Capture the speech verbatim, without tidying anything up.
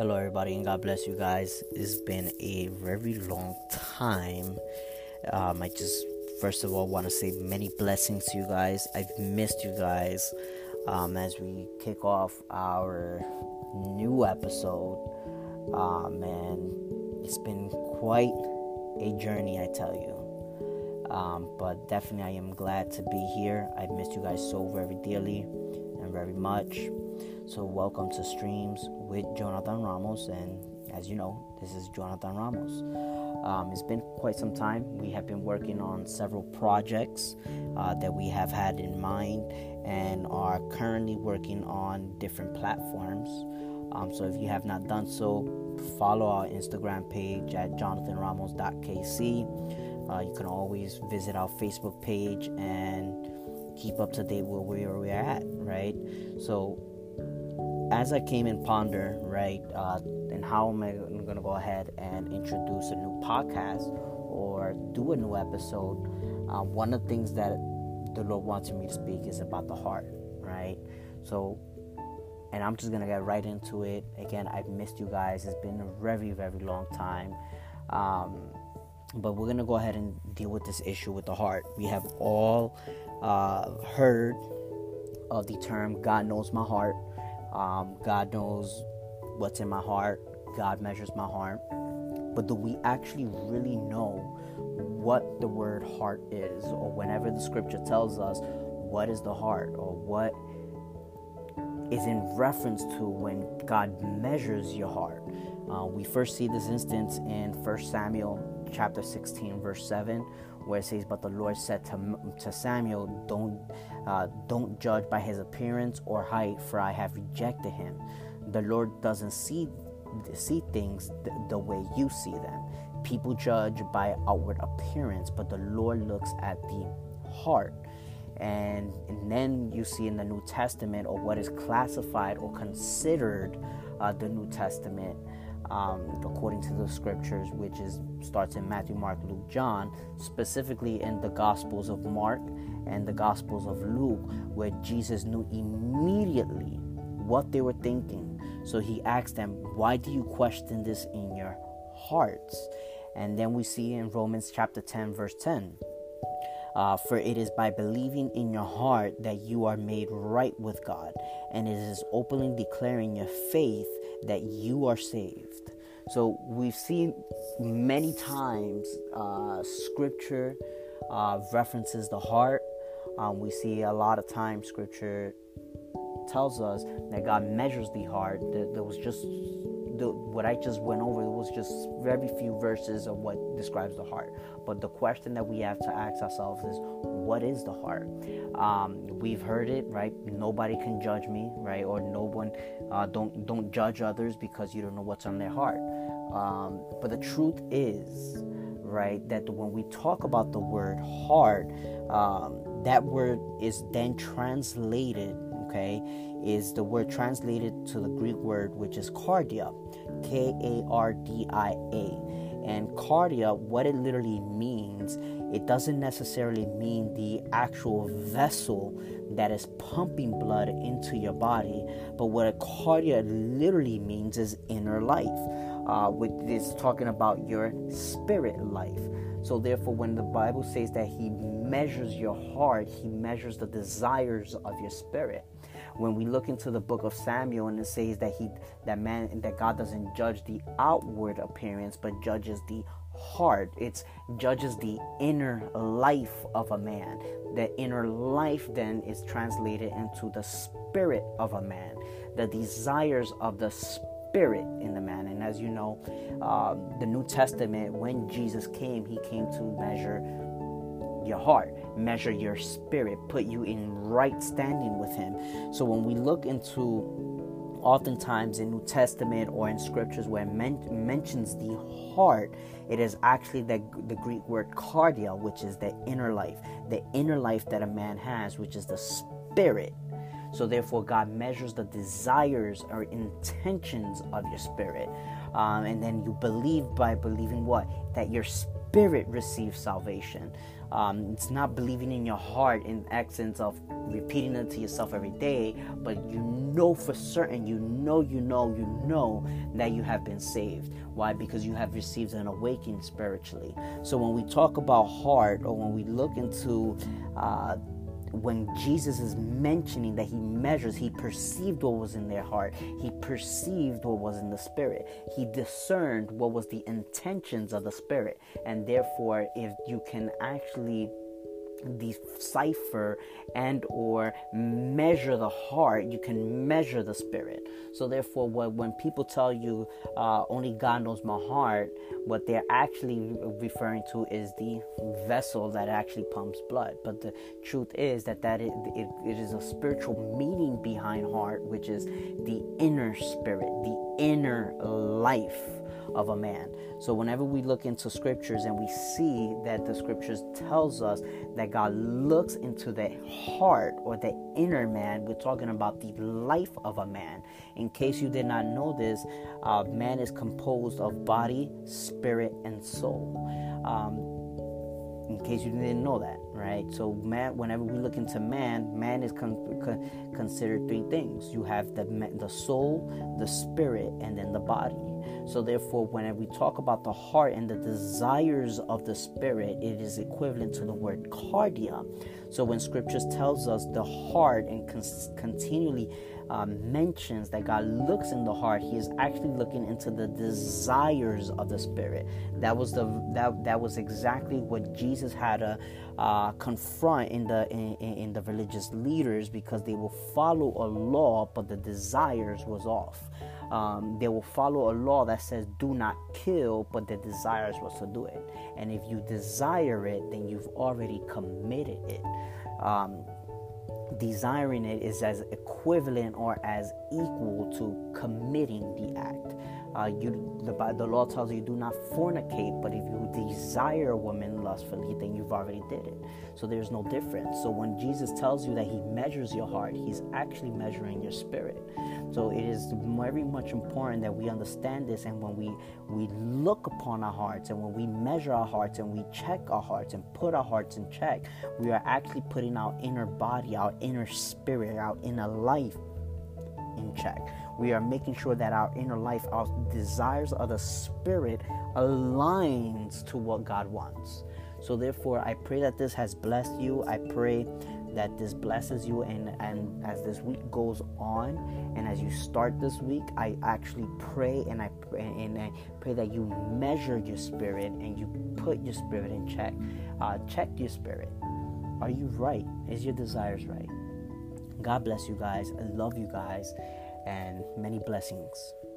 Hello, everybody, and God bless you guys. It's been a very long time. Um, I just, first of all, want to say many blessings to you guys. I've missed you guys um, as we kick off our new episode. Um, and it's been quite a journey, I tell you. Um, but definitely, I am glad to be here. I've missed you guys so very dearly and very much. So welcome to Streams with Jonathan Ramos, and as you know, this is Jonathan Ramos. Um, it's been quite some time. We have been working on several projects uh, that we have had in mind and are currently working on different platforms. Um, so if you have not done so, follow our Instagram page at jonathan ramos dot k c. Uh, you can always visit our Facebook page and keep up to date with where we are at, right? So as I came and ponder, right, uh, and how am I going to go ahead and introduce a new podcast or do a new episode, uh, one of the things that the Lord wants me to speak is about the heart, right? So, and I'm just going to get right into it. Again, I've missed you guys. It's been a very, very long time. Um, but we're going to go ahead and deal with this issue with the heart. We have all uh, heard of the term, God knows my heart. Um, God knows what's in my heart. God measures my heart. But do we actually really know what the word heart is? Or whenever the scripture tells us what is the heart, or what is in reference to when God measures your heart? Uh, we first see this instance in First Samuel chapter sixteen, verse seven, where it says, "But the Lord said to, to Samuel, don't uh, don't judge by his appearance or height, for I have rejected him." The Lord doesn't see see things the, the way you see them. People judge by outward appearance, but the Lord looks at the heart. And, and then you see in the New Testament, or what is classified or considered uh, the New Testament, Um, according to the scriptures, which is starts in Matthew, Mark, Luke, John, specifically in the Gospels of Mark and the Gospels of Luke, where Jesus knew immediately what they were thinking. So he asked them, "Why do you question this in your hearts?" And then we see in Romans chapter ten, verse ten, Uh, for it is by believing in your heart that you are made right with God, and it is openly declaring your faith that you are saved. So we've seen many times uh, scripture uh, references the heart. Um, we see a lot of times scripture tells us that God measures the heart. There, there was just the, what I just went over. It was just very few verses of what describes the heart. But the question that we have to ask ourselves is, what is the heart? Um, we've heard it, right? Nobody can judge me, right? Or no one, uh, don't don't judge others because you don't know what's on their heart. Um, but the truth is, right, that when we talk about the word heart, um, that word is then translated, okay, is the word translated to the Greek word, which is cardia, K A R D I A. And cardia, what it literally means, it doesn't necessarily mean the actual vessel that is pumping blood into your body, but what a cardia literally means is inner life, uh, which is talking about your spirit life. So therefore, when the Bible says that he measures your heart, he measures the desires of your spirit. When we look into the book of Samuel, and it says that he, that man, that God doesn't judge the outward appearance, but judges the heart. It's judges the inner life of a man. The inner life then is translated into the spirit of a man, the desires of the spirit in the man. And as you know, um, the New Testament, when Jesus came, he came to measure your heart, measure your spirit, put you in right standing with him. So when we look into, oftentimes in New Testament or in scriptures where it men- mentions the heart, it is actually the, the Greek word cardia, which is the inner life, the inner life that a man has, which is the spirit. So therefore, God measures the desires or intentions of your spirit. Um, and then you believe by believing what? That your spirit receives salvation. Um, it's not believing in your heart in essence of repeating it to yourself every day, but you know for certain, you know, you know, you know that you have been saved. Why? Because you have received an awakening spiritually. So when we talk about heart, or when we look into uh, when Jesus is mentioning that he measures, he perceived what was in their heart. He perceived what was in the spirit. He discerned what was the intentions of the spirit. And therefore, if you can actually decipher and or measure the heart, you can measure the spirit. So therefore, what, when people tell you uh, only God knows my heart, what they're actually referring to is the vessel that actually pumps blood. But the truth is that, that it, it, it is a spiritual meaning behind heart, which is the inner spirit, the inner life of a man. So whenever we look into scriptures and we see that the scriptures tells us that God looks into the heart or the inner man, we're talking about the life of a man. In case you did not know this, uh, man is composed of body, spirit, and soul. Um, in case you didn't know that, right? So man, whenever we look into man, man is con- con- considered three things. You have the the soul, the spirit, and then the body. So therefore, whenever we talk about the heart and the desires of the spirit, it is equivalent to the word cardia. So when scriptures tells us the heart and con- continually um, mentions that God looks in the heart, he is actually looking into the desires of the spirit. That was the that that was exactly what Jesus had to uh, confront in the in, in the religious leaders, because they will follow a law, but the desires was off. Um, they will follow a law that says do not kill, but the desires was to do it. And if you desire it, then you've already committed it. Um, desiring it is as equivalent or as equal to committing the act. Uh, you, the, the law tells you do not fornicate, but if you desire a woman lustfully, then you've already did it. So there's no difference. So when Jesus tells you that he measures your heart, he's actually measuring your spirit. So it is very much important that we understand this, and when we, we look upon our hearts, and when we measure our hearts, and we check our hearts and put our hearts in check, we are actually putting our inner body, our inner spirit, our inner life in check. We are making sure that our inner life, our desires of the spirit aligns to what God wants. So therefore, I pray that this has blessed you. I pray that this blesses you, and, and as this week goes on, and as you start this week, I actually pray and I pray, and I pray that you measure your spirit and you put your spirit in check. Uh, check your spirit. Are you right? Is your desires right? God bless you guys. I love you guys, and many blessings.